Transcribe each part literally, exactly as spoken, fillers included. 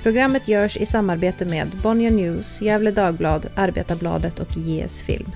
Programmet görs i samarbete med Bonnier News, Gävle Dagblad, Arbetarbladet och J S Film.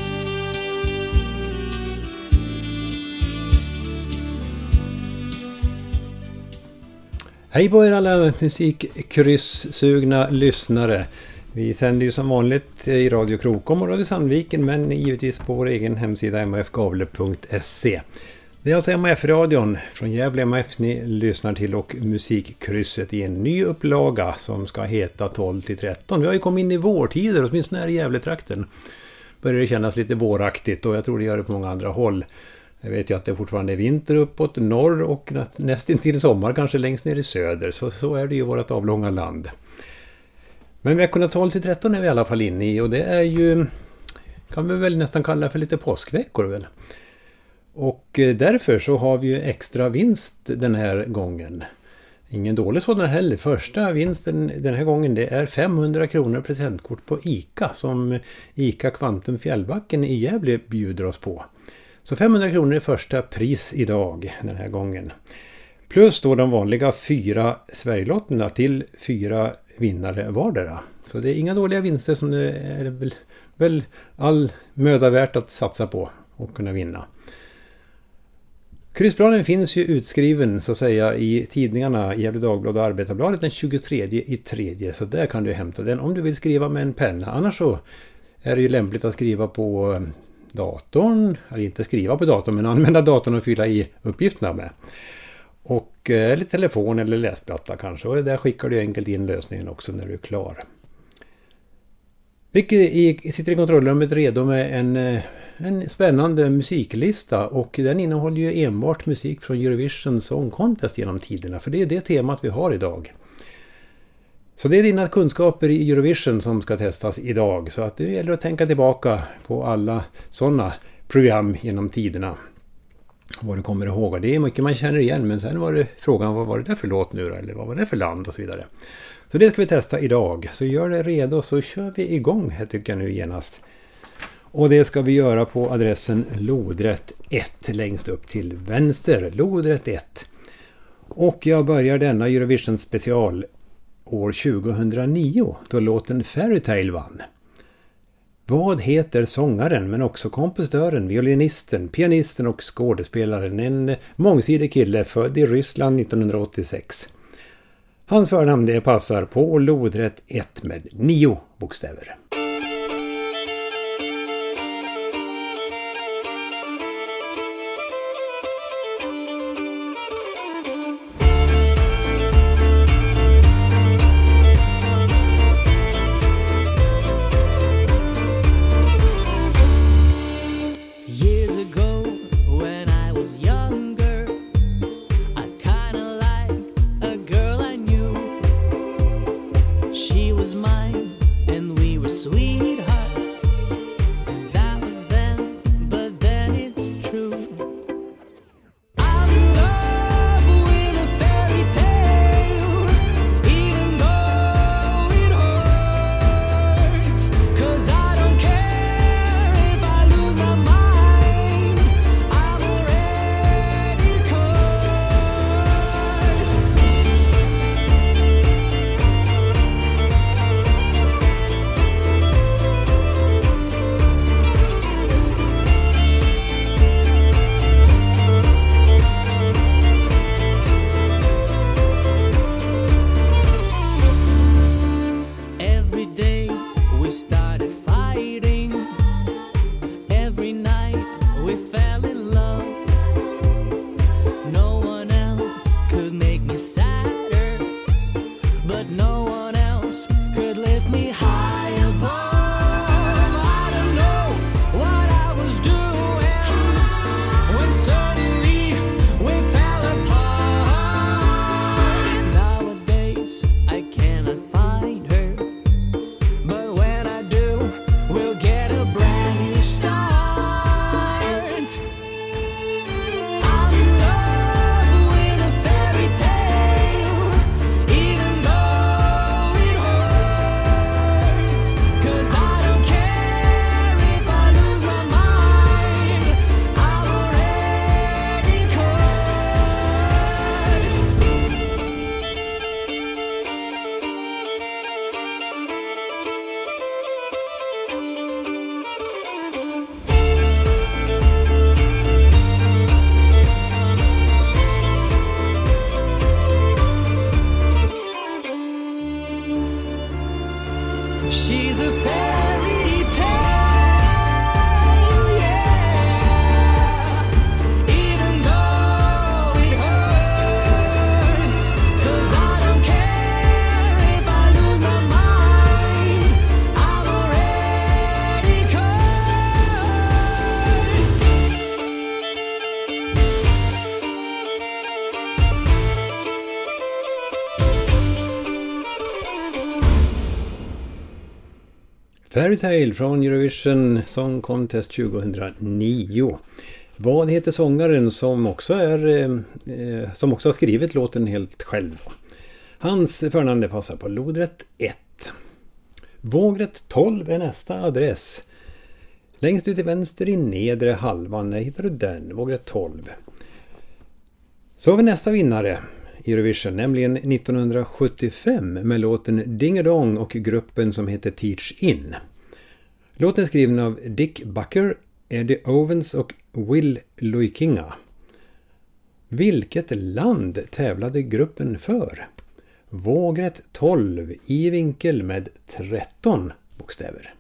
Hej på er alla musikkryss-sugna lyssnare. Vi sänder ju som vanligt i Radio Krokom och Radio Sandviken, men givetvis på vår egen hemsida m f gavle punkt se. Det är alltså M A F-radion från Gävle M A F ni lyssnar till, och musikkrysset i en ny upplaga som ska heta tolv till tretton. Vi har ju kommit in i vårtider, åtminstone här i Gävletrakten. Börjar det kännas lite våraktigt, och jag tror det gör det på många andra håll. Jag vet ju att det fortfarande är vinter uppåt norr och nästan till sommar kanske längst ner i söder. Så, så är det ju vårt avlånga land. Men veckorna tolv till tretton är vi i alla fall inne i, och det är ju, kan vi väl nästan kalla för lite påskveckor väl. Och därför så har vi ju extra vinst den här gången. Ingen dålig sådan heller. Första vinsten den här gången, det är femhundra kronor presentkort på ICA som ICA Kvantum Fjällbacken i Gävle bjuder oss på. Så femhundra kronor är första pris idag den här gången. Plus då de vanliga fyra Sverigelotterna till fyra vinnare vardera. Så det är inga dåliga vinster som det är väl, väl all möda värt att satsa på och kunna vinna. Kryssplanen finns ju utskriven så att säga i tidningarna Gävle Dagblad och Arbetarbladet den tjugotredje i tredje. Så där kan du hämta den om du vill skriva med en penna. Annars så är det ju lämpligt att skriva på datorn, eller inte skriva på datorn men använda datorn och fylla i uppgifterna med. Och eller telefon eller läsplatta kanske, och där skickar du enkelt in lösningen också när du är klar. Vicky sitter i kontrollrummet redo med en, en spännande musiklista, och den innehåller ju enbart musik från Eurovision Song Contest genom tiderna, för det är det temat vi har idag. Så det är dina kunskaper i Eurovision som ska testas idag, så att det gäller att tänka tillbaka på alla sådana program genom tiderna. Vad du kommer ihåg. Det är mycket man känner igen, men sen var det frågan, vad var det där för låt nu då? Eller vad var det för land och så vidare. Så det ska vi testa idag. Så gör det redo så kör vi igång här tycker jag nu genast. Och det ska vi göra på adressen lodrätt ett längst upp till vänster. Lodrätt ett. Och jag börjar denna Eurovision special år tjugohundranio då låten Fairytale vann. Vad heter sångaren men också kompositören, violinisten, pianisten och skådespelaren, en mångsidig kille född i Ryssland nittonhundraåttiosex. Hans förnamn det passar på lodrätt ett med nio bokstäver. She was mine and we were Fairytale från Eurovision Song Contest tjugohundranio. Vad heter sångaren som också, är, eh, som också har skrivit låten helt själv? Hans förnamn passar på lodrätt ett. Vågrätt tolv är nästa adress. Längst ut till vänster i nedre halvan, där hittar du den, vågrätt tolv. Så har vi nästa vinnare i Eurovision, nämligen nittonhundrasjuttiofem med låten Ding-a-Dong och gruppen som heter Teach In. Låten är skriven av Dick Bucker, Eddie Owens och Will Luikinga. Vilket land tävlade gruppen för? Vågrätt tolv i vinkel med tretton bokstäver.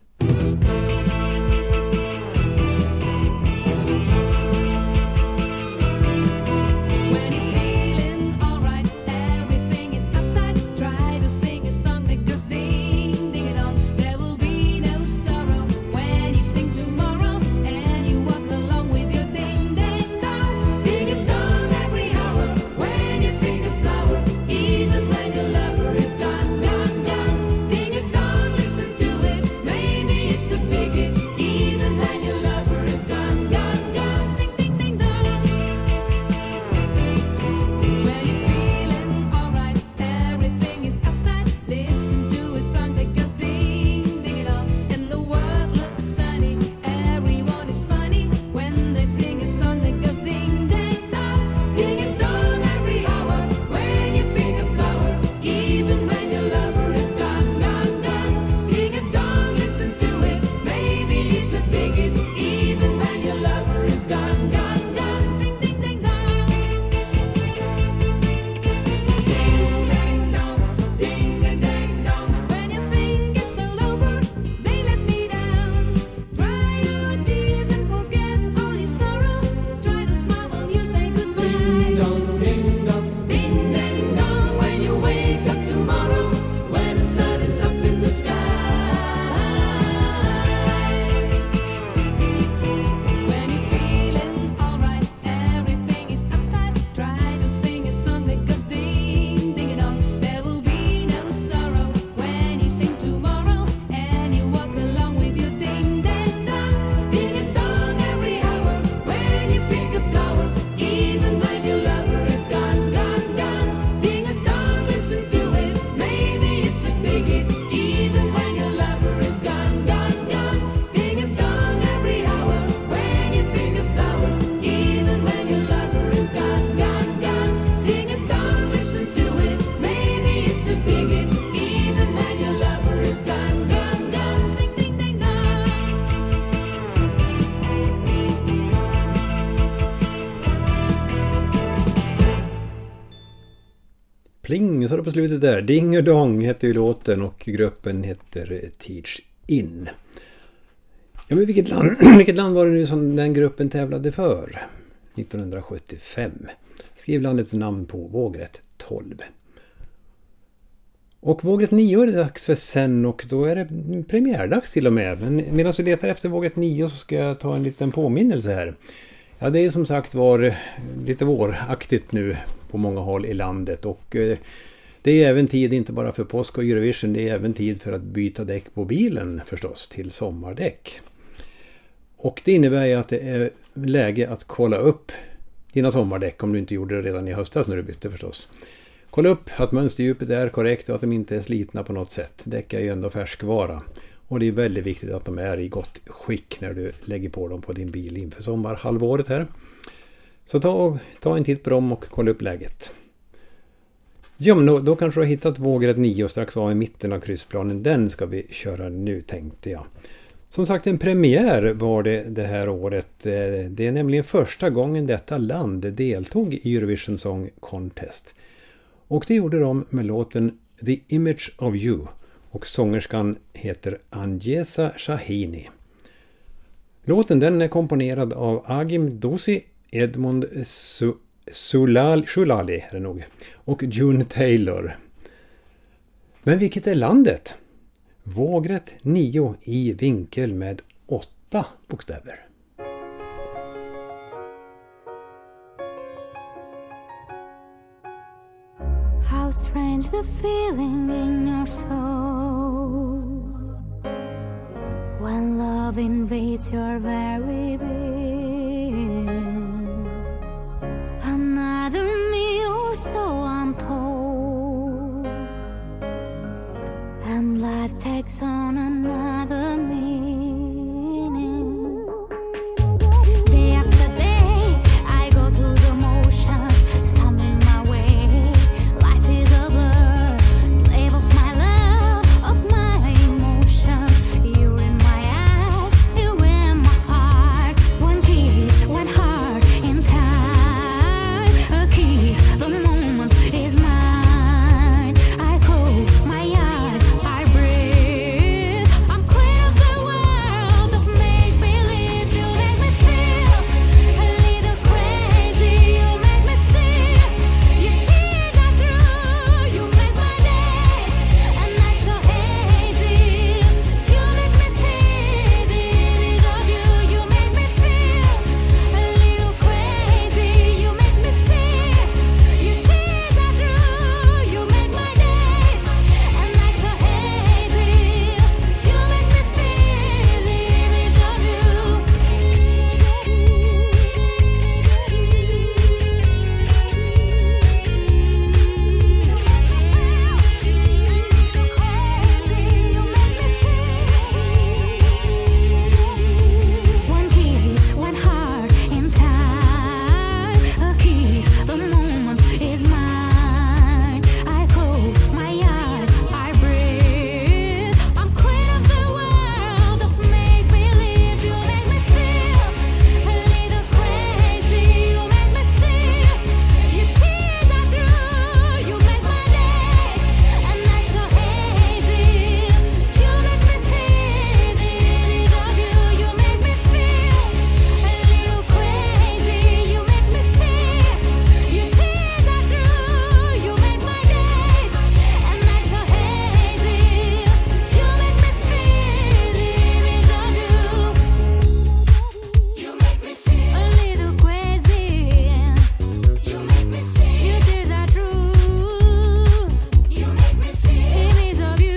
Pling, så är det på slutet där. Ding-a-Dong heter ju låten och gruppen heter Teach In. Ja, men vilket land, vilket land var det nu som den gruppen tävlade för? nittonhundrasjuttiofem. Skriv landets namn på vågrätt tolv. Och vågrätt nio är det dags för sen och då är det premiärdags till och med. Men medan vi letar efter vågrätt nio så ska jag ta en liten påminnelse här. Ja, det är som sagt var lite våraktigt nu på många håll i landet och eh, det är även tid inte bara för påsk och Eurovision, det är även tid för att byta däck på bilen förstås till sommardäck. Och det innebär ju att det är läge att kolla upp dina sommardäck om du inte gjorde det redan i höstas när du bytte förstås. Kolla upp att mönsterdjupet är korrekt och att de inte är slitna på något sätt. Däck är ju ändå färskvara. Och det är väldigt viktigt att de är i gott skick när du lägger på dem på din bil inför sommarhalvåret här. Så ta, ta en titt på dem och kolla upp läget. Ja, men då, då kanske du har hittat vågrätt nio och strax var i mitten av kryssplanen. Den ska vi köra nu, tänkte jag. Som sagt, en premiär var det det här året. Det är nämligen första gången detta land deltog i Eurovision Song Contest. Och det gjorde de med låten The Image of You. Och sångerskan heter Anjesa Shahini. Låten den är komponerad av Agim Dosi, Edmond Su- Sulal- Shulali är det nog, och June Taylor. Men vilket är landet? Vågrätt nio i vinkel med åtta bokstäver. How strange the feeling in your soul love invades your very being. Another me or so I'm told, and life takes on another meaning. Day after day I go through the motions, stumbling my way. Life is a blur, slave of my love, of my emotions. You're in my eyes, you're in my heart. One kiss, one heart in time. A kiss, the moment is mine. I close my eyes, I breathe. I'm queen of the world of make-believe. You make me feel a little crazy. You make me see your tears are true. You make my days and nights so hazy. You make me feel the image of you. You make me feel a little crazy. You make me see your tears are true. You make my days and nights so hazy. You make me feel the image of you. One kiss, one heart in time. A kiss, the moment is mine. I close my eyes, I breathe. I'm queen of the world of make-believe. You make me feel a little crazy. You make me see your tears are true. You make my days and nights so hazy. You make me feel the image of you. You make me feel a little crazy. You make me see your tears are true. You make my days and nights so hazy. You make me feel the image of you. You make me feel a little crazy. You make me see your tears are true. You make me feel image of you.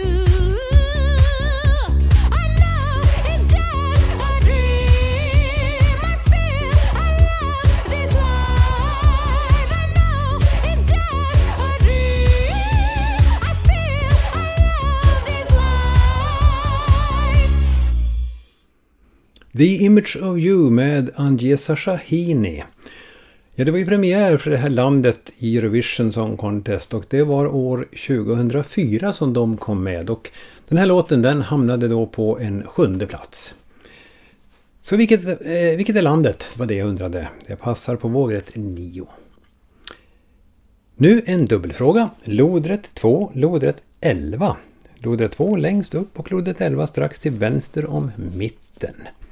I know it's just a dream. I feel I love this life. I know it's just a dream. I feel I love this life. The Image of You med Anjesa Shahini. Ja, det var ju premiär för det här landet i Eurovision Song Contest och det var år tjugohundrafyra som de kom med och den här låten den hamnade då på en sjunde plats. Så vilket, eh, vilket är landet var det jag undrade. Det passar på vågrätt nio. Nu en dubbelfråga. Lodrätt två, lodrätt elva. Lodrätt två längst upp och lodrätt elva strax till vänster om mitten.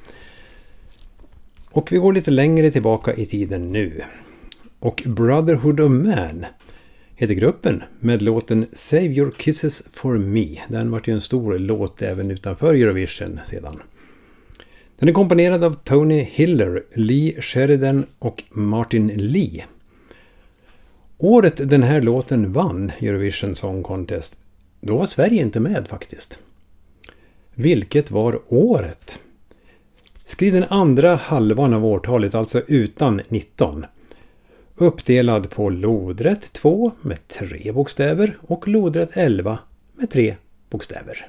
Och vi går lite längre tillbaka i tiden nu. Och Brotherhood of Man heter gruppen med låten Save Your Kisses for Me. Den var ju en stor låt även utanför Eurovision sedan. Den är komponerad av Tony Hiller, Lee Sheridan och Martin Lee. Året den här låten vann Eurovision Song Contest, då var Sverige inte med faktiskt. Vilket var året? Skriv den andra halvan av årtalet, alltså utan nitton. Uppdelad på lodrätt två med tre bokstäver och lodrätt elva med tre bokstäver.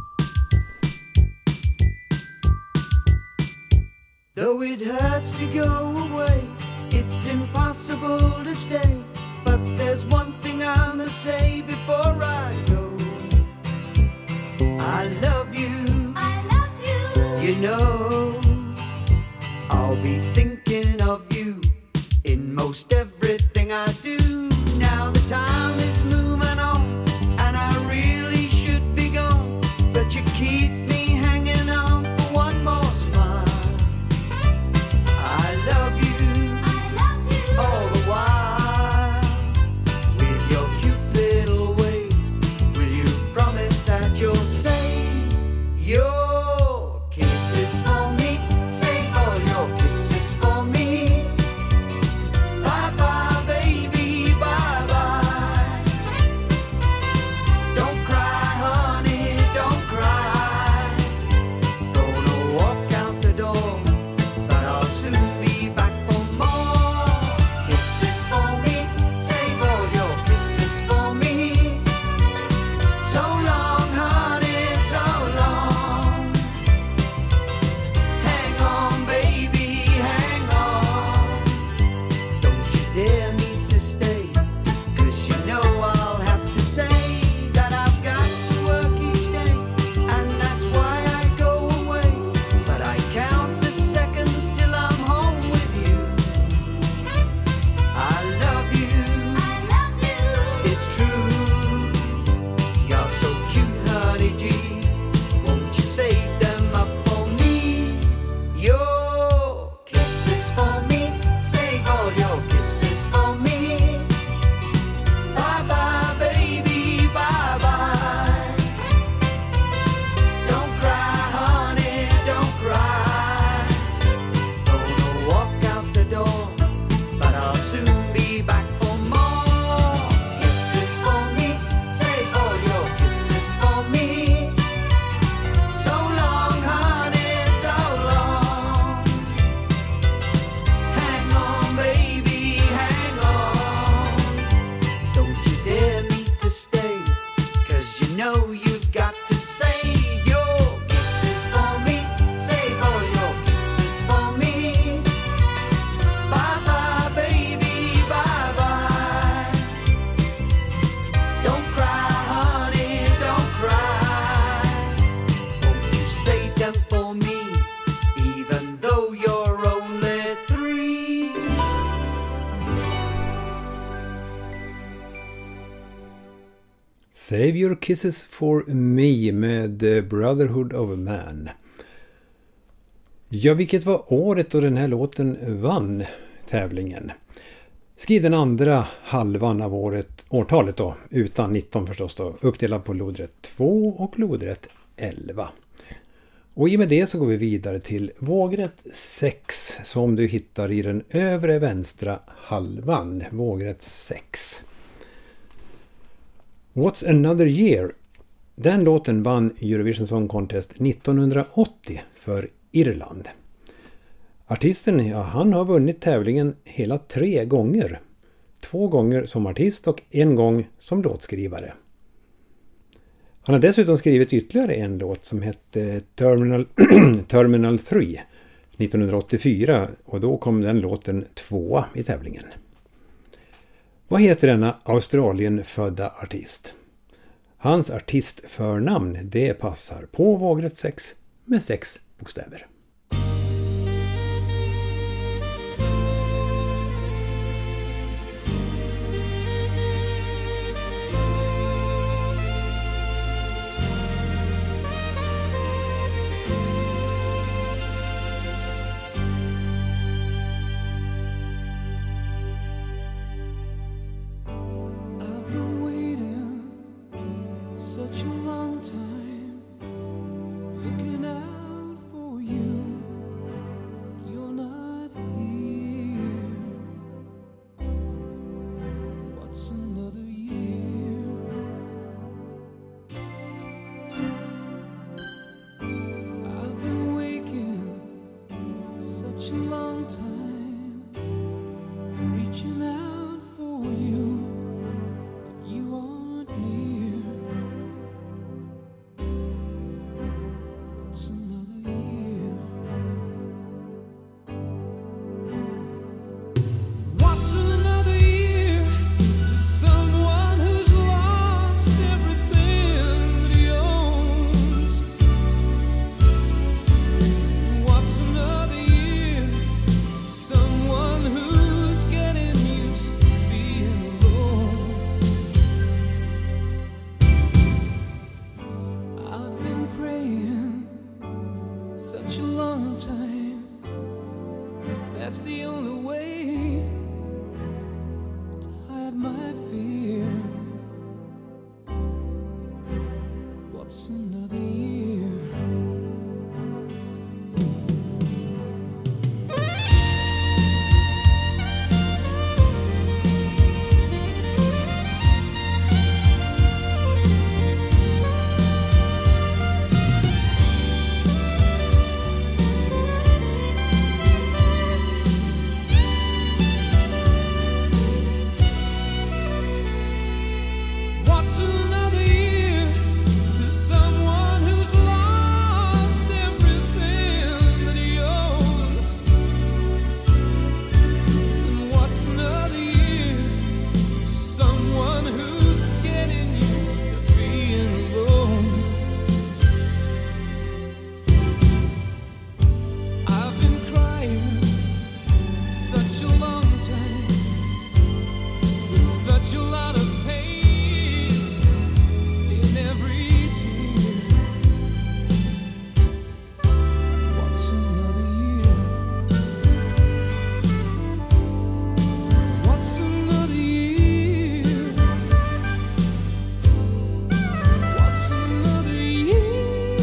Though it hurts to go away, it's impossible to stay. But there's one thing I must say before I go. I love you, I love you. you know. I'll be thinking of you in most everything I do. Now the time is moving on, and I really should be gone. But you keep me hanging on for one more smile. I love you, I love you. all the while. With your cute little way, will you promise that you'll say your kisses for me? Say all your kisses for me. Bye bye. soon be back for more. Kisses for me, save all your kisses for me. So long, honey, so long. Hang on, baby, hang on. Don't you dare me to stay, 'cause you know you've got to save your kisses for me. Save all your kisses for me. Bye bye, baby, bye bye. Don't cry, honey, don't cry. Won't you save them for me, even though you're only three? Save Your Kisses for Me med Brotherhood of Man. Ja, vilket var året då den här låten vann tävlingen? Skriv den andra halvan av året, årtalet då, utan nitton förstås då, uppdelad på lodrätt två och lodrätt elva. Och i och med det så går vi vidare till vågrätt sex som du hittar i den övre vänstra halvan, vågrätt sex. What's Another Year? Den låten vann Eurovision Song Contest nittonhundraåttio för Irland. Artisten, ja, han har vunnit tävlingen hela tre gånger. Två gånger som artist och en gång som låtskrivare. Han har dessutom skrivit ytterligare en låt som hette Terminal, Terminal tre nittonhundraåttiofyra och då kom den låten tvåa i tävlingen. Vad heter denna Australien-födda artist? Hans artistförnamn, det passar på vågrätt sex med sex bokstäver. I've been waiting such a long time, looking out for you. You're not here. What's another year? I've been waking such a long time, reaching out for you. You aren't near. What's another year? What's another year to someone who's lost everything that he owns? What's another year to someone who's getting used to being alone? I've been praying such a long time, 'cause that's the only way to hide my fear. What's another year? What's another year to someone who's lost everything that he owns? And what's another year to someone who's getting used to being alone? I've been crying such a long time, with such a lot of pain in every tear. What's another year? What's another year? What's another year?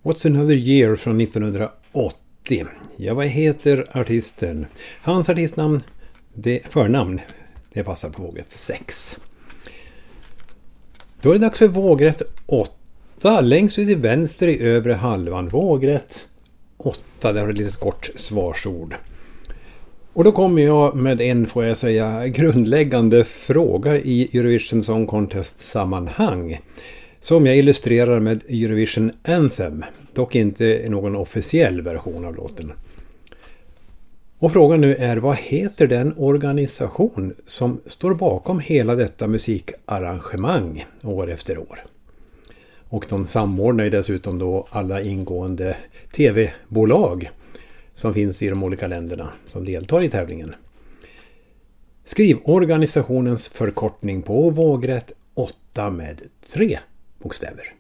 What's Another Year från nittonhundraåttio. Ja, vad heter artisten? Hans artistnamn, det förnamn, det passar på vågrätt sex. Då är det dags för vågrätt åtta. Längst ut till vänster i övre halvan. Vågrätt åtta, där har det ett litet kort svarsord. Och då kommer jag med en, får jag säga, grundläggande fråga i Eurovision Song Contest-sammanhang. Som jag illustrerar med Eurovision Anthem. Dock inte någon officiell version av låten. Och frågan nu är, vad heter den organisation som står bakom hela detta musikarrangemang år efter år? Och de samordnar ju dessutom då alla ingående tv-bolag som finns i de olika länderna som deltar i tävlingen. Skriv organisationens förkortning på vågrätt åtta med tre bokstäver.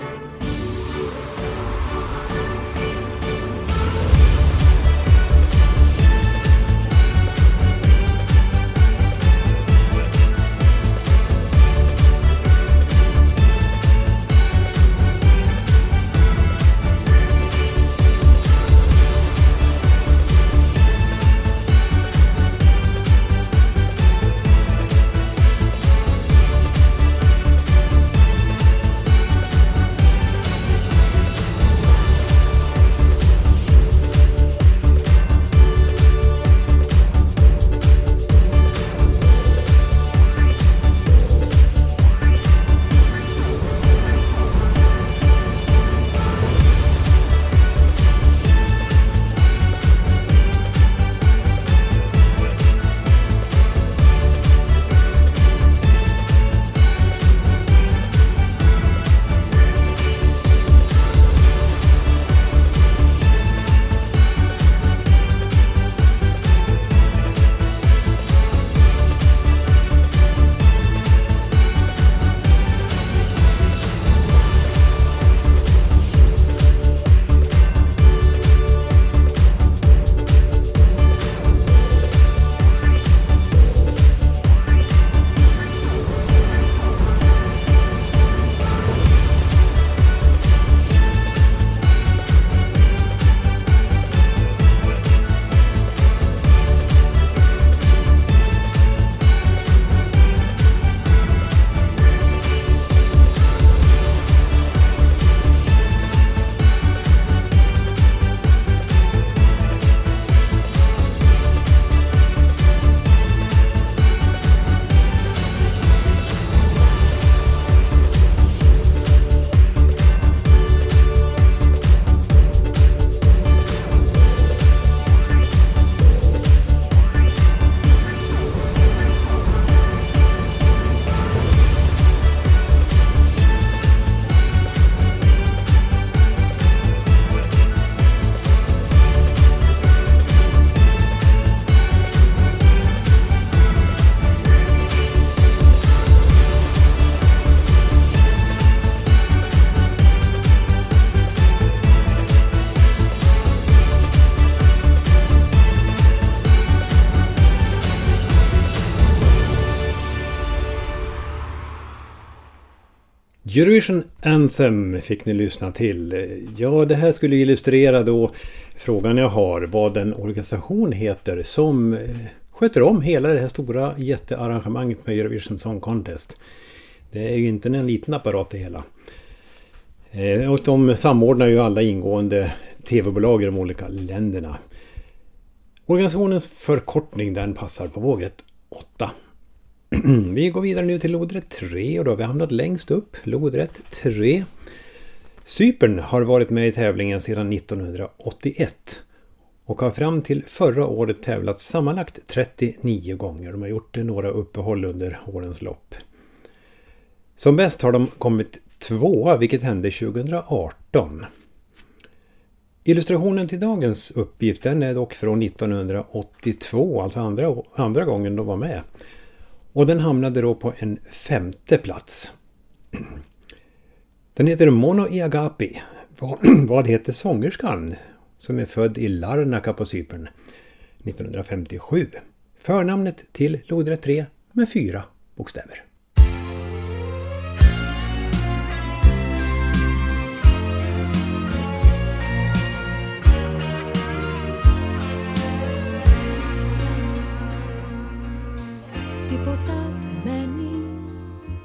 Eurovision Anthem fick ni lyssna till. Ja, det här skulle illustrera då frågan jag har, vad den organisation heter som sköter om hela det här stora jättearrangemanget med Eurovision Song Contest. Det är ju inte en liten apparat det hela. Och de samordnar ju alla ingående tv-bolag i de olika länderna. Organisationens förkortning, den passar på vågrätt åtta. Vi går vidare nu till lodrätt tre och då har vi hamnat längst upp, lodrätt tre. Cypern har varit med i tävlingen sedan nittonhundraåttioett och har fram till förra året tävlat sammanlagt trettionio gånger. De har gjort några uppehåll under årens lopp. Som bäst har de kommit tvåa, vilket hände tjugohundraarton. Illustrationen till dagens uppgift, den är dock från nittonhundraåttiotvå, alltså andra, andra gången de var med. Och den hamnade då på en femte plats. Den heter Mono i Agapi. Vad, vad heter sångerskan som är född i Larnaca på Cypern nittonhundrafemtiosju? Förnamnet till lodrätt tre med fyra bokstäver.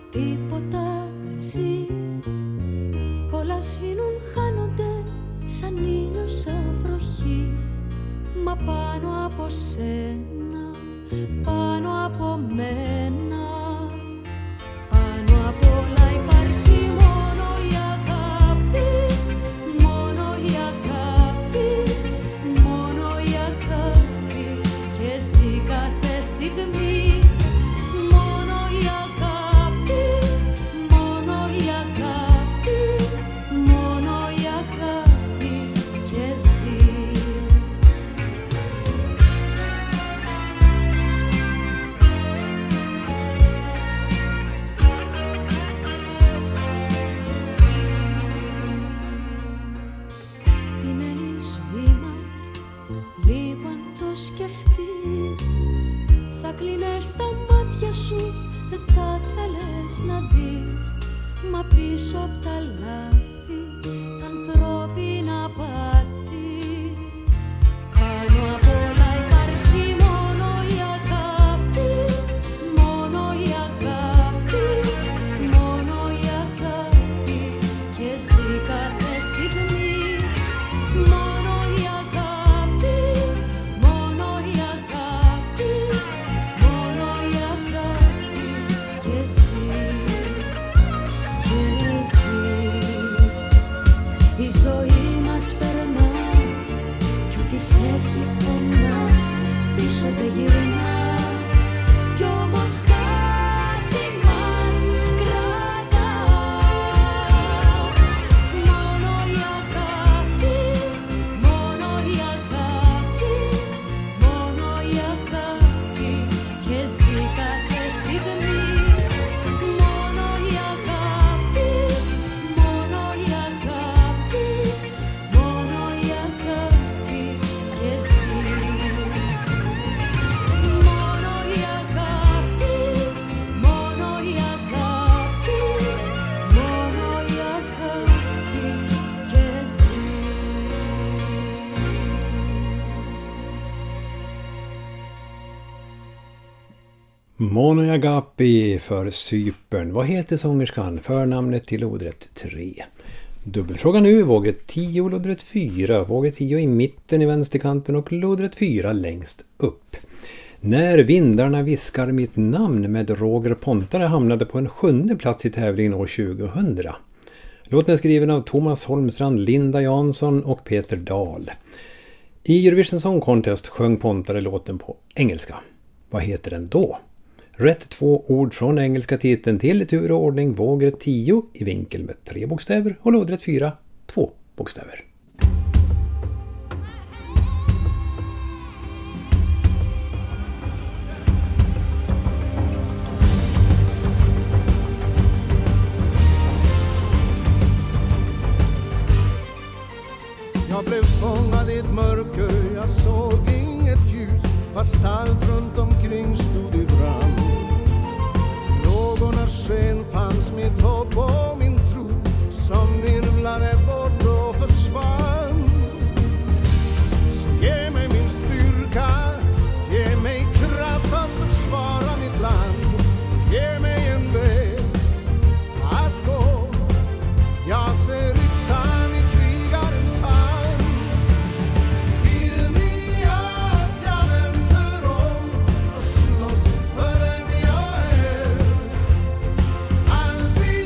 τίποτα δεν ζει. Όλα σβήνουν, χάνονται σαν ήλιος, σαν βροχή. Μα πάνω από σένα, πάνω από μένα, πάνω απ' όλα υπάρχει μόνο η αγάπη. Μόνο η αγάπη, μόνο η αγάπη. Και εσύ κάθε στιγμή. Μόνο η αγάπη, μόνο η αγάπη, μόνο η αγάπη. Και εσύ. Τι είναι η ζωή μας, λίγο αν το σκεφτείς, θα κλείνες τα μάτια σου, δεν θα θέλεις να δεις. Μα πίσω απ' τα λάθη, τα ανθρώπινα πάθη, πάνω απ' όλα υπάρχει μόνο η αγάπη. Μόνο η αγάπη, μόνο η αγάπη. Και εσύ κάθε στιγμή. Μόνο η αγάπη, μόνο η αγάπη, μόνο η αγάπη. Και εσύ, και εσύ. Η ζωή μας περνά κι ό,τι φεύγει πονά, πίσω δεν γυρνά. Κι όμως κάτι μας κρατά. Μόνο η αγάπη, μόνο η αγάπη, μόνο η αγάπη. Και εσύ κάθε στιγμή. Μόνο η αγάπη, μόνο η αγάπη, μόνο η αγάπη. Και εσύ. Μόνο η αγάπη, μόνο η αγάπη, μόνο η αγάπη. Και εσύ. Mono Agapi för Cypern. Vad heter sångerskan? Förnamnet till lodrätt tre. Dubbelfråga nu, vågrätt tio, lodrätt fyra. Vågrätt tio i mitten i vänsterkanten och lodrätt fyra längst upp. När vindarna viskar mitt namn med Roger Pontare hamnade på en sjunde plats i tävlingen år tjugohundra. Låten är skriven av Thomas Holmstrand, Linda Jansson och Peter Dahl. I Eurovision Song Contest sjöng Pontare låten på engelska. Vad heter den då? Rätt två ord från engelska titeln till tur och ordning. Vågrätt tio i vinkel med tre bokstäver och lodrätt fyra två bokstäver. Jag blev fångad i ett mörker, jag såg inget ljus, fast allt runt omkring stod i brand. Lågornas sken fanns mitt hopp och min tro, som virvlade bort och försvann. Så ge mig min styrka, ge mig kraft att försvara mitt land. Ge mig en väg att gå, jag ser yxan i krigarens hand. Vill ni att jag vänder om och slåss för den jag är? Aldrig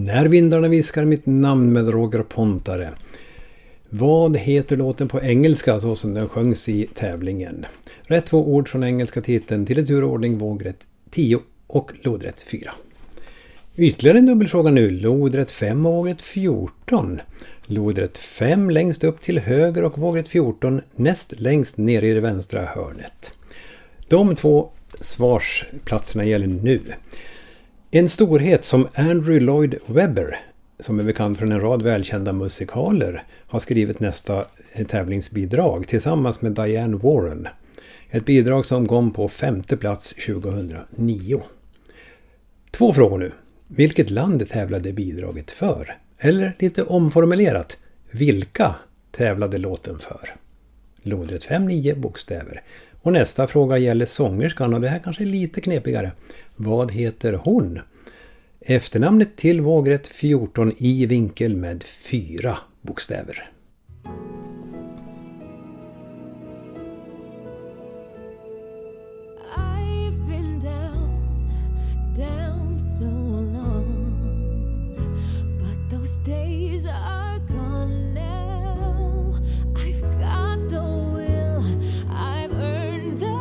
När vindarna viskar mitt namn med Roger Pontare. Vad heter låten på engelska så som den sjöngs i tävlingen? Rätt två ord från engelska titeln till en turordning vågrätt tio och lodrätt fyra. Ytterligare en dubbelfråga nu. Lodrätt fem och vågrätt fjorton. Lodrätt fem längst upp till höger och vågrätt fjorton näst längst ner i det vänstra hörnet. De två svarsplatserna gäller nu. En storhet som Andrew Lloyd Webber, som är bekant från en rad välkända musikaler, har skrivit nästa tävlingsbidrag tillsammans med Diane Warren. Ett bidrag som kom på femte plats tjugohundranio. Två frågor nu. Vilket land tävlade bidraget för? Eller lite omformulerat, vilka tävlade låten för? Lodrätt fem, nio bokstäver. Och nästa fråga gäller sångerskan och det här kanske är lite knepigare. Vad heter hon? Efternamnet till vågrätt fjorton i vinkel med fyra bokstäver. I've been down, down so long, but those days are gone now. I've got the will, I've earned the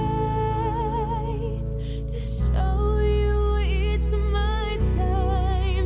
right to show you it's my time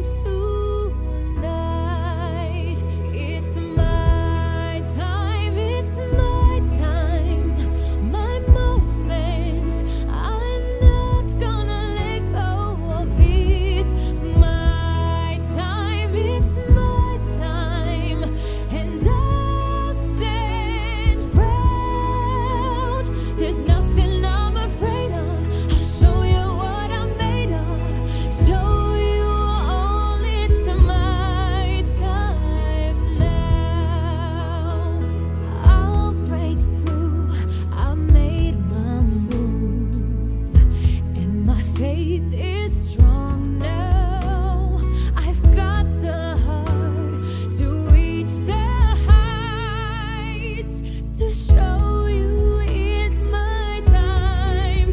tonight. It's my time, it's my time, my moment. I'm not gonna let go of it. My time, it's my time, and I'll stand proud. There's nothing I'm afraid of. I'll show you what I'm made of. Show you all, it's my time now. I'll break through. I made my move, and my faith is strong now. I've got the heart to reach the heights, to show you it's my time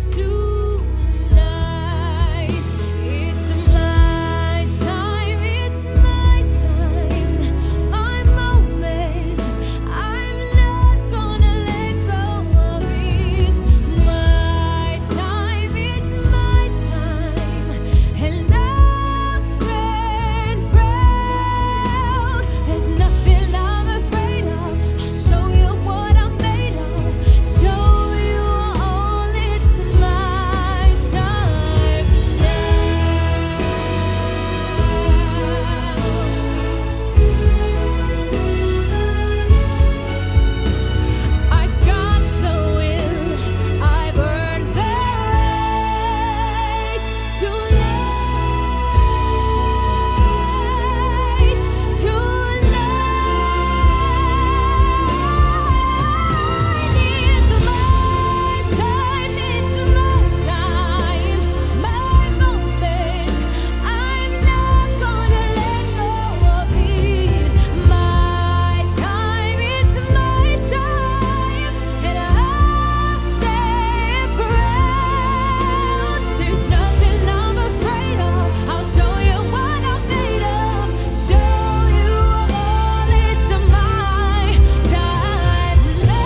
tonight. It's my time, it's my time, my moment. I'm not gonna let go of it. My time, it's my time, and I'll stand proud. There's nothing I'm afraid of. I'll show you what I'm made of. Show you all, it's my time now. I've got the will, I've earned the right to light tonight. It's my time, it's my time, my moment. I'm not gonna let go of it. My time, it's my time, and I'll stand proud. There's nothing I'm afraid of. I'll show you what I'm made of. Show you all, it's my time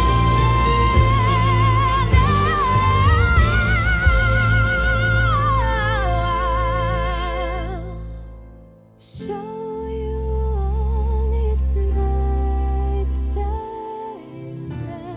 now. Show you all, it's my time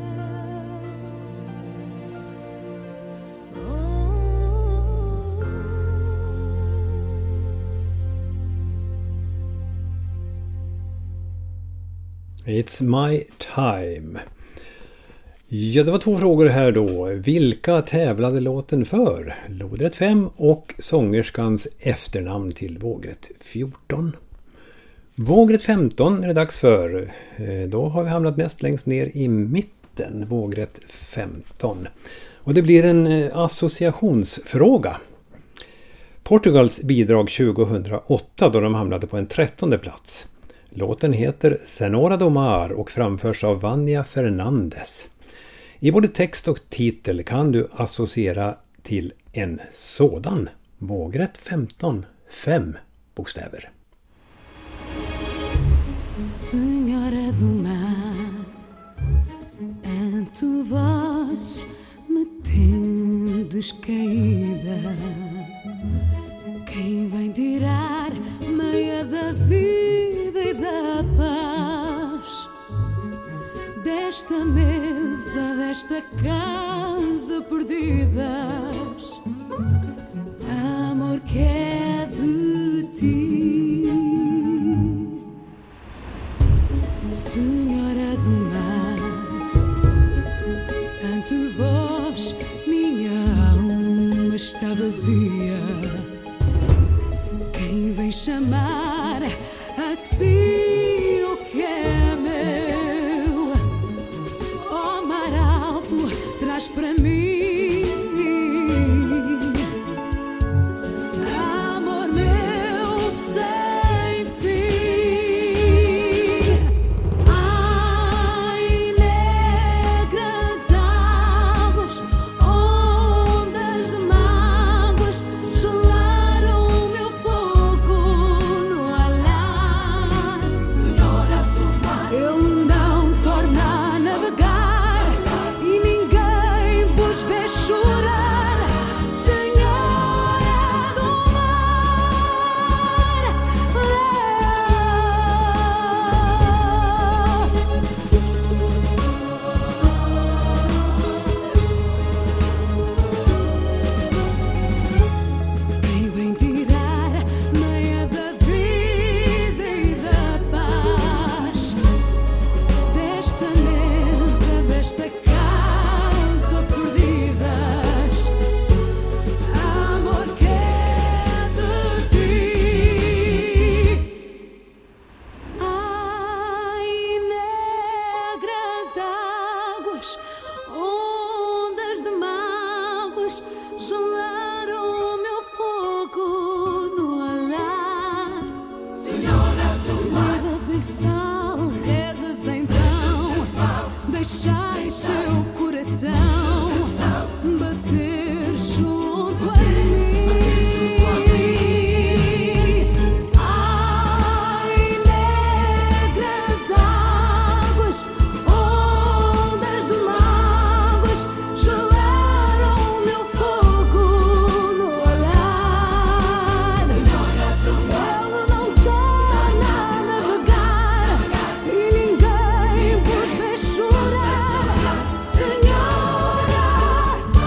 It's my time. Ja, det var två frågor här då. Vilka tävlade låten för? Lodrätt fem och sångerskans efternamn till vågrätt fjorton. Vågrätt femton är det dags för. Då har vi hamnat mest längst ner i mitten. Vågrätt femton. Och det blir en associationsfråga. Portugals bidrag tjugohundraåtta då de hamnade på en trettonde plats. Låten heter Senhora do Mar och framförs av Vania Fernandes. I både text och titel kan du associera till en sådan. Vågrätt femton, fem bokstäver. Senhora do mar, em tu voz me tendes caída. Quem vem tirar meia da vida e da paz desta mesa, desta casa perdidas? Amor que é de ti, Senhora do mar, ante vós minha alma está vazia. Quem vem chamar assim o que é meu? Ó mar alto, traz para mim amor meu sem fim. Ai, negras águas, ondas de mágoas, gelaram o meu fogo no altar. Senhora do mar, ele não torna a navegar e ninguém vos vê chorar. Senhora do mar, quem vem tirar meia da vida e da paz desta mesa, desta casa perdidas? Amor que é de ti. Ai, negras águas, ondas de mágoas, gelaram o meu fogo no altar. Senhora do mar, rezas em sal, rezas em vão, deixai seu coração bater junto a mim. Ai, negras águas, ondas de mágoas, gelaram o meu fogo no olhar. Ele não torna a navegar e ninguém vos vê chorar. Senhora do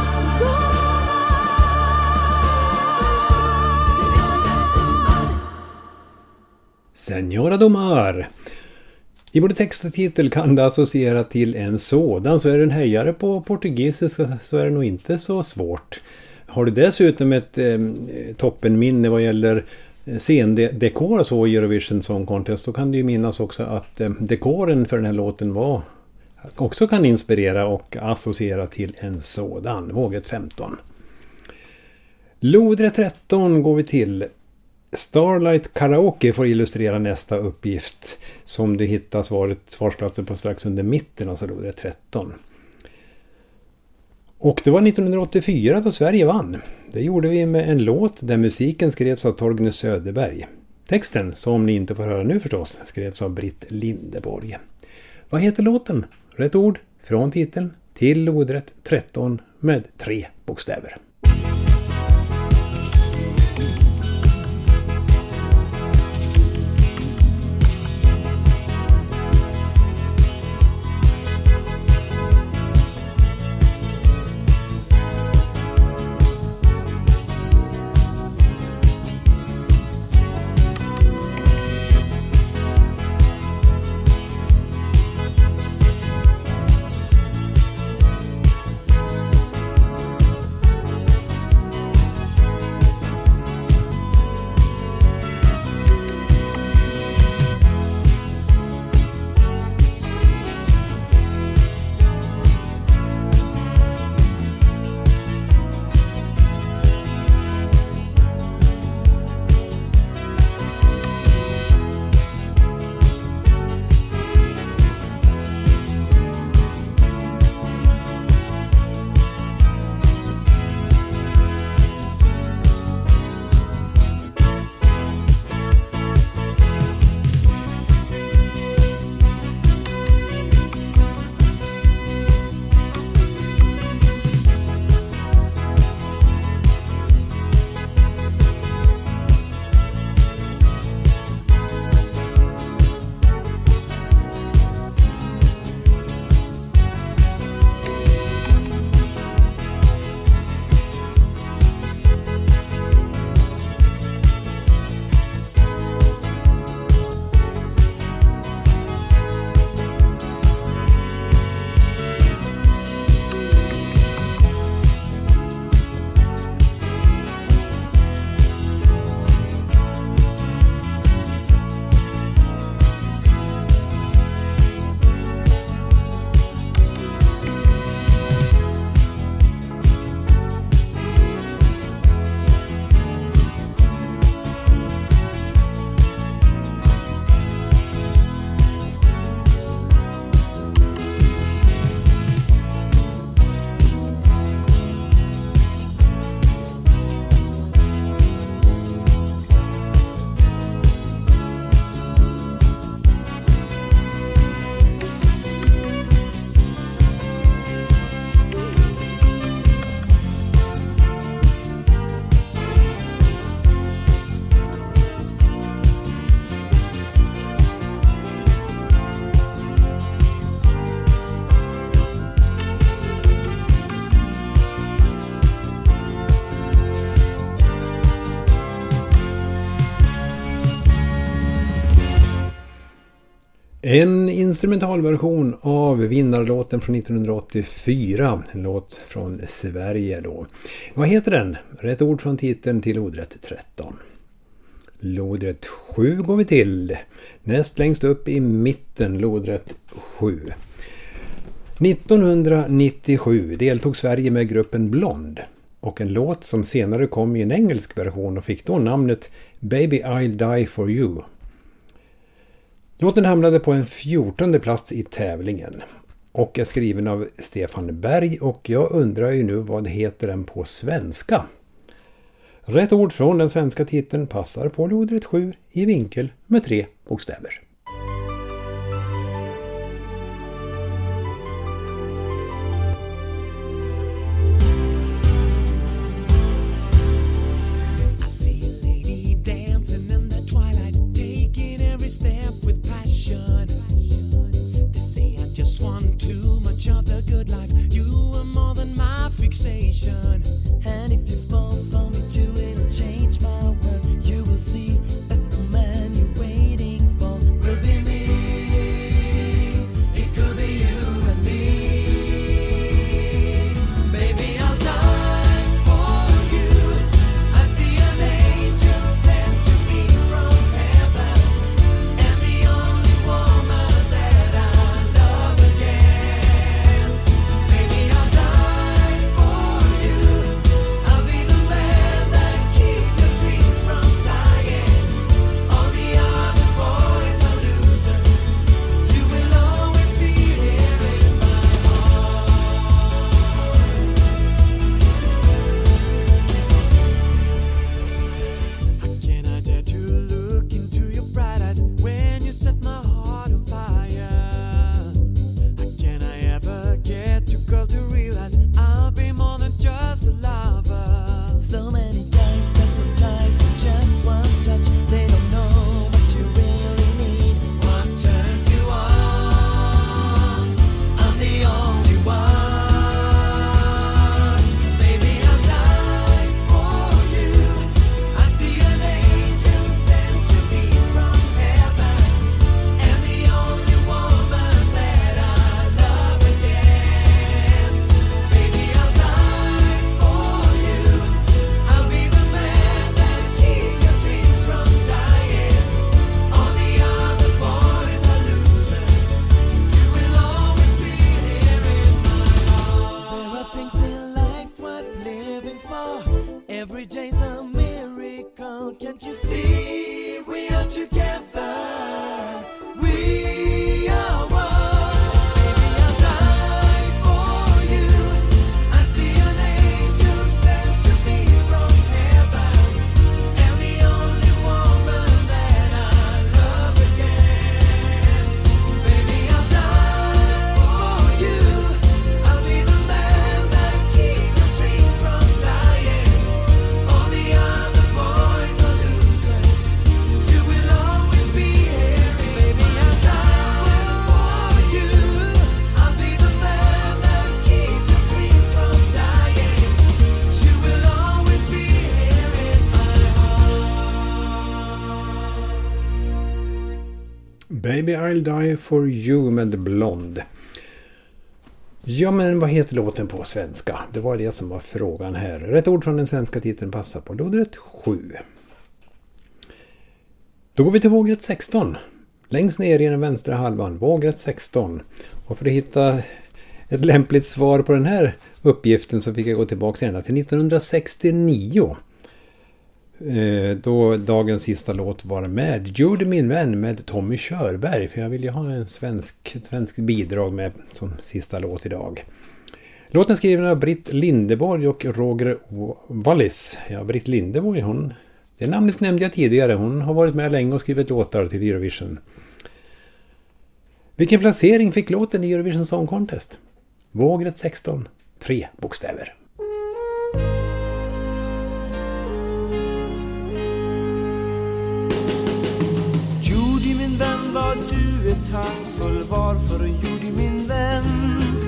Senhora do mar. I både text och titel kan det associera till en sådan, så är det en höjare på portugisiska så är det nog inte så svårt. Har du dessutom ett eh, toppenminne vad gäller scendekor så i Eurovision Song Contest, då kan du ju minnas också att eh, dekoren för den här låten var också kan inspirera och associera till en sådan. Våget femton. Lodrätt tretton går vi till. Starlight Karaoke får illustrera nästa uppgift, som du hittar svaret, svarsplatser på strax under mitten, alltså lodrätt tretton. Och det var nittonhundraåttiofyra då Sverige vann. Det gjorde vi med en låt där musiken skrevs av Torgny Söderberg. Texten, som ni inte får höra nu förstås, skrevs av Britt Lindeborg. Vad heter låten? Rätt ord från titeln till lodrätt tretton med tre bokstäver. Senhora En instrumentalversion av vinnarlåten från nittonhundraåttiofyra, en låt från Sverige då. Vad heter den? Rätt ord från titeln till lodrätt tretton. Lodrätt sju går vi till. Näst längst upp i mitten, lodrätt sju. nittonhundranittiosju deltog Sverige med gruppen Blond och en låt som senare kom i en engelsk version och fick då namnet Baby I'll Die For You. Låten hamnade på en fjortonde plats i tävlingen och är skriven av Stefan Berg och jag undrar ju nu vad heter den på svenska. Rätt ord från den svenska titeln passar på lodrätt sju i vinkel med tre bokstäver. I see a lady dancing in the twilight, taking every step with passion. They say I just want too much of the good life. You are more than my fixation. And if you fall for me too, it'll change my world. You will see that the man you're waiting for will be me. It could be you and me. Baby, I'll die for you. I see an angel sent to me from heaven, and the only woman that I love again. Baby, I'll die for you. I'll be the man that keep your dreams from dying. All the other boys are losers. You will always be here in my heart. How can I dare to look into your bright eyes when you set my heart on fire? How can I ever get too cold to realize I'll be more than just a lover? So many guys that will die for just one touch. They don't know what you really need. What turns you on? I'm the only one. Baby, I'll die for you. I see an angel sent to me from heaven, and the only woman that I love again. Baby, I'll die for you. I'll be the man that keep your dreams from dying. All the other boys are losers. You will always be here in my heart. There are things in life worth living for. Every day's a miracle. Can't you see we are together? We are one. Baby, I'll die for you. I see an angel sent to me from heaven, and the only woman that I love again. Baby, I'll die for you. I'll be the man that keep your dreams from dying. All the other boys are losers. You will always be here. Baby, I'll die for you. I'll be the man that keep your dreams from dying. You will always be here in my heart. Baby I'll Die For You med Blond. Ja, men vad heter låten på svenska? Det var det som var frågan här. Rätt ord från den svenska titeln passar på lodrätt sju. Då går vi till vågrätt sexton. Längst ner i den vänstra halvan, vågrätt sexton. Och för att hitta ett lämpligt svar på den här uppgiften så fick jag gå tillbaka ända till nittonhundrasextionio. Eh, Då dagens sista låt var med Judy min vän med Tommy Körberg. För jag vill ju ha en svensk, ett svenskt bidrag med som sista låt idag. Låten skriven av Britt Lindeborg och Roger Wallis. Ja, Britt Lindeborg, hon, det namnet nämnde jag tidigare. Hon har varit med länge och skrivit låtar till Eurovision. Vilken placering fick låten i Eurovision Song Contest? Vågrätt sexton, tre bokstäver. Judy min vän, var du är tackfull. Varför Judy min vän?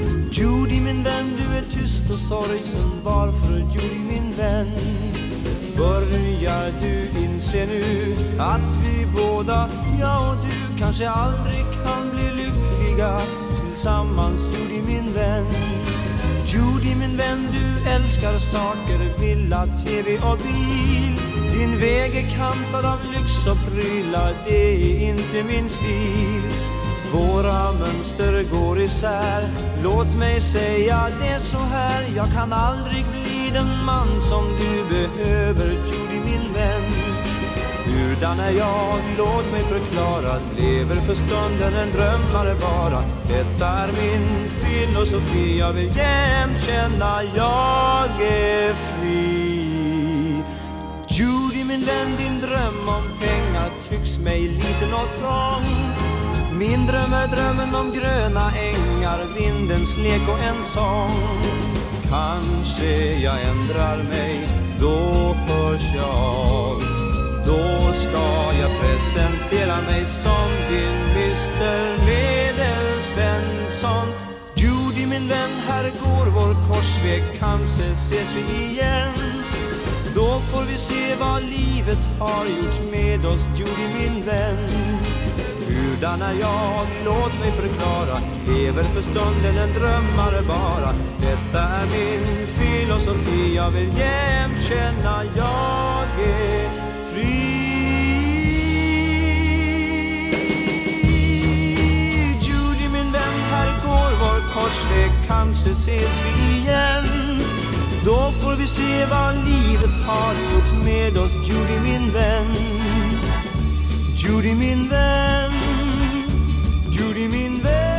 Judy min vän, du är tyst och sorgsen. Varför Judy min vän? börjar du inse nu att vi båda, jag och du, kanske aldrig kan bli lyckliga tillsammans, Judy min vän. Judy min vän, du älskar saker, villa, tv och bil. Din väg är kantad av lyx och prylar, det är inte min stil. Våra mönster går isär, låt mig säga det så här. Jag kan aldrig bli den man som du behöver, Judy min vän. Hurdan är jag? Låt mig förklara. Lever för stunden, en drömmare bara. Detta är min filosofi. Jag vill jämt känna jag är fri. Judy min vän, din dröm om pengar tycks mig liten och trång. Min dröm är drömmen om gröna ängar, vindens lek och en sång. Kanske jag ändrar mig, då hörs jag. Då ska jag presentera mig som din mister Medelsvensson. Judy min vän, här går vår korsväg, kanske ses vi igen. Då får vi se vad livet har gjort med oss, Judy min vän. Hurdan är jag? Låt mig förklara. Lever för stunden, en drömmare bara. Detta är min filosofi. Jag vill jämt känna jag är fri. Judy min vän, här går vår korsväg, kanske ses vi igen. Då får vi se vad livet har gjort med oss, Judy min vän. Judy min vän, Judy min vän.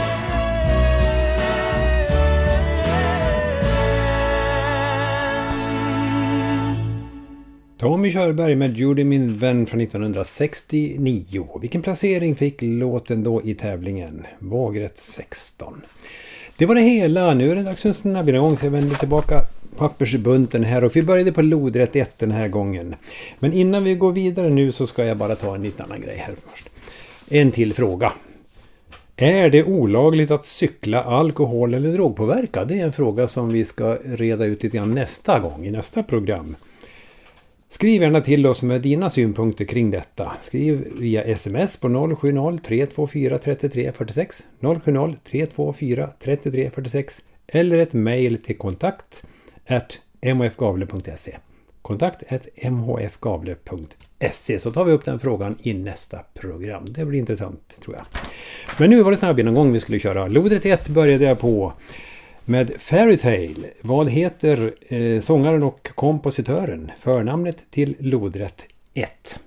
Tommy Körberg med Judy min vän från nittonhundrasextionio. Vilken placering fick låten då i tävlingen? Vågrätt sexton. Det var det hela. Nu är det dags för en snabb gång, så jag vänder tillbaka pappersbunten här, och vi började på lodrätt ett den här gången. Men innan vi går vidare nu så ska jag bara ta en liten annan grej här först. En till fråga. Är det olagligt att cykla alkohol- eller drogpåverkad? Det är en fråga som vi ska reda ut lite grann nästa gång i nästa program. Skriv gärna till oss med dina synpunkter kring detta. Skriv via sms på noll sju noll tre två fyra tre tre fyra sex, noll sju noll tre två fyra tre tre fyra sex, eller ett mejl till kontakt at m h f gavle punkt se. Kontakt at m h f gavle punkt se, så tar vi upp den frågan i nästa program. Det blir intressant, tror jag. Men nu var det snabb genomgång vi skulle köra. Lodrätt ett började jag på med Fairytale. Vad heter eh, sångaren och kompositören? Förnamnet till lodrätt ett.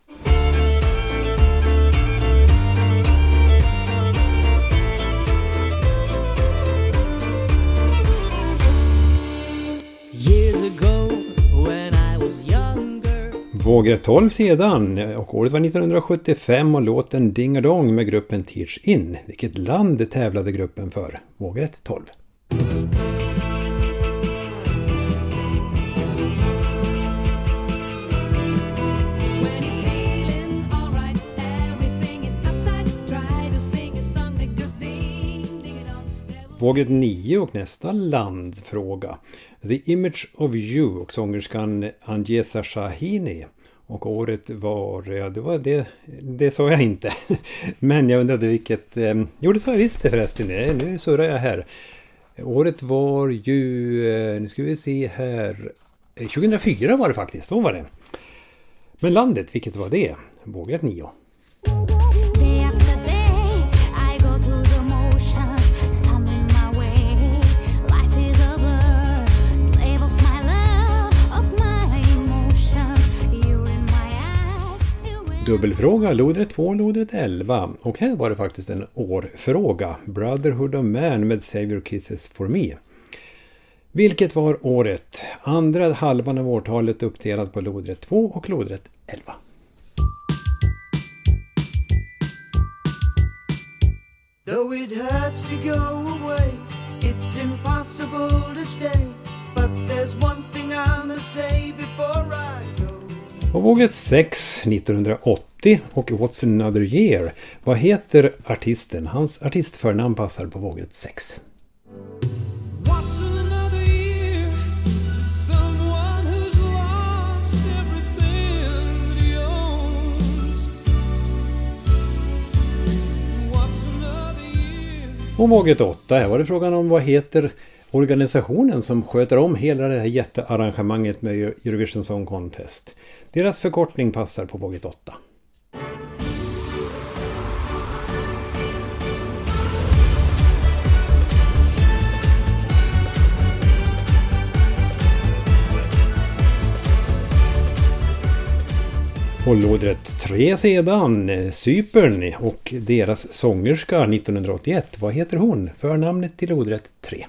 Years ago when I was younger. Vågrätt tolv sedan, och året var nittonhundrasjuttiofem, och låten Ding a Dong med gruppen Teach In. Vilket land tävlade gruppen för? Vågrätt tolv. Vågrätt nio och nästa landfråga. The Image of You och sångerskan Anjesa Shahini. Och året var, ja, det var det, det sa jag inte. Men jag undrade vilket, eh, jo det sa jag visst det förresten, nej, nu surrar jag här. Året var ju, eh, nu ska vi se här, tjugohundrafyra var det faktiskt, så var det. Men landet, vilket var det? Vågrätt nio. Day after day, I go through the motions, stumbling my way. Life is a blur, slave of my love, of my emotions. You're in my eyes, you're in Dubbelfråga, lodrätt två, lodrätt elva. Och här var det faktiskt en årfråga. Brotherhood of Man med Save Your Kisses for Me. Vilket var året? Andra halvan av årtalet uppdelat på lodrätt två och lodrätt elva. Though it hurts to go away, it's impossible to stay. But there's one thing I must say before I go. Och vågrätt sex, nittonhundraåttio, och What's Another Year. Vad heter artisten? Hans artistförnamn passar på vågrätt sex. What's another year to someone who's lost? På våget åtta här var det frågan om vad heter organisationen som sköter om hela det här jättearrangemanget med Eurovision Song Contest. Deras förkortning passar på våget åtta. Och lådrätt tre sedan, Cypern och deras sångerska nittonhundraåttioett. Vad heter hon? Förnamnet till lådrätt tre.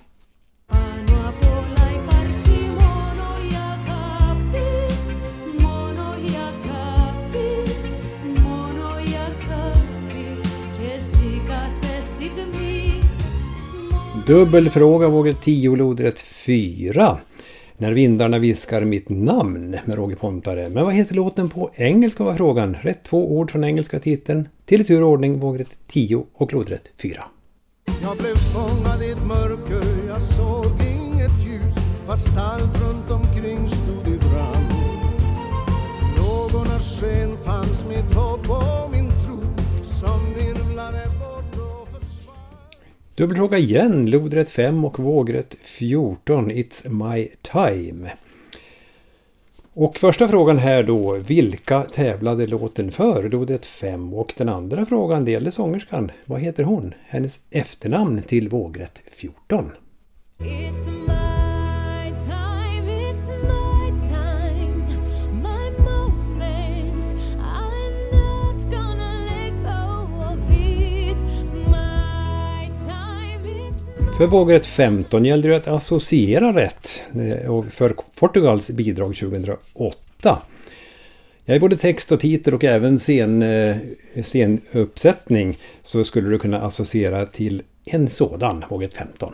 Dubbelfråga vågar tio lådrätt fyra. När vindarna viskar mitt namn med Roger Pontare. Men vad heter låten på engelska var frågan. Rätt två ord från engelska titeln. Till turordning vågrätt tio och lådrätt fyra. Jag blev fångad i ett mörker, jag såg inget ljus, fast allt runt omkring stod i brand. Lågornas sken fanns mitt hopp och min tro, som virvlade bort och försvann. Dubbelfråga igen, lodrätt fem och vågrätt fjorton, It's My Time. Och första frågan här då, vilka tävlade låten för? Lodrätt fem. Och den andra frågan, det gäller sångerskan. Vad heter hon? Hennes efternamn till vågrätt fjorton. It's my time, it's my time, my moment. I'm not gonna let go of it. My time, it's my... För vågrätt femton gällde det att associera rätt för Portugals bidrag tjugohundraåtta. Jag är både text och titel och även scen, scenuppsättning, så skulle du kunna associera till en sådan, vågrätt femton.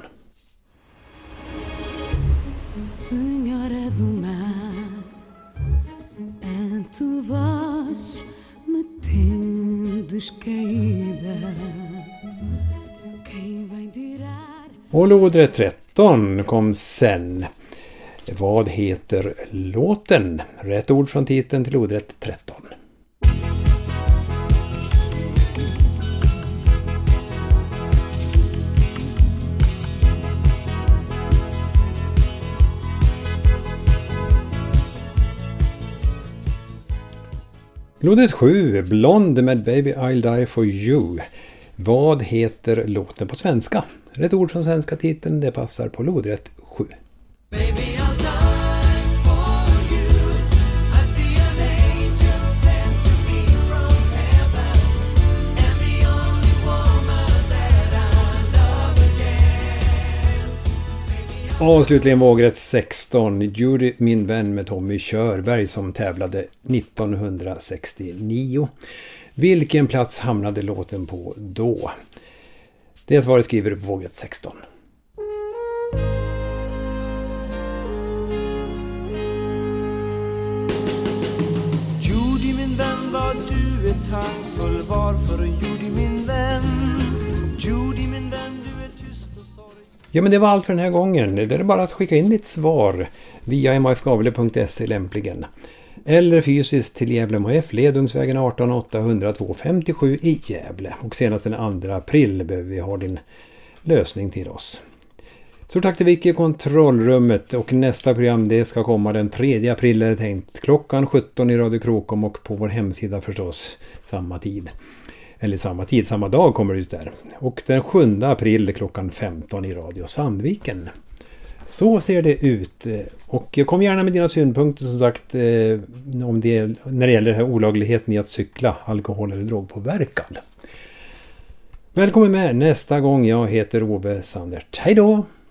Senhora do mar, em tu voz me tendes caída. Quem vem tirar? Och lådrätt tretton kom sen. Vad heter låten? Rätt ord från titeln till lådrätt tretton. Lådrätt sju, Blond med Baby I'll Die For You. Vad heter låten på svenska? Rätt ord från svenska titeln, det passar på lådrätt sju. Baby, I'll die for you. I see an angel sent to me from heaven, and the only woman that I love again. Och slutligen vågrätt sexton, Judy, min vän med Tommy Körberg som tävlade nittonhundrasextionio. Vilken plats hamnade låten på då? Det svaret skriver du på vågrätt sexton. Judy min vän, vad du är tankfull. Varför Judy min vän? Judy min vän, du är tyst och sorg. Ja, men det var allt för den här gången. Det är bara att skicka in ditt svar via m a f gavle punkt se lämpligen. Eller fysiskt till Gävle M A F, Ledungsvägen arton åttahundratvå femtiosju i Gävle. Och senast den andra april behöver vi ha din lösning till oss. Så tack till Vicky i kontrollrummet, och nästa program det ska komma den tredje april är det tänkt. Klockan sjutton i Radio Krokom och på vår hemsida förstås samma tid. Eller samma tid, samma dag kommer det ut där. Och den sjunde april klockan femton i Radio Sandviken. Så ser det ut. Och kom gärna med dina synpunkter som sagt om det, när det gäller den här olagligheten i att cykla, alkohol eller drogpåverkad. Välkommen med nästa gång. Jag heter Ove Sandert. Hej då!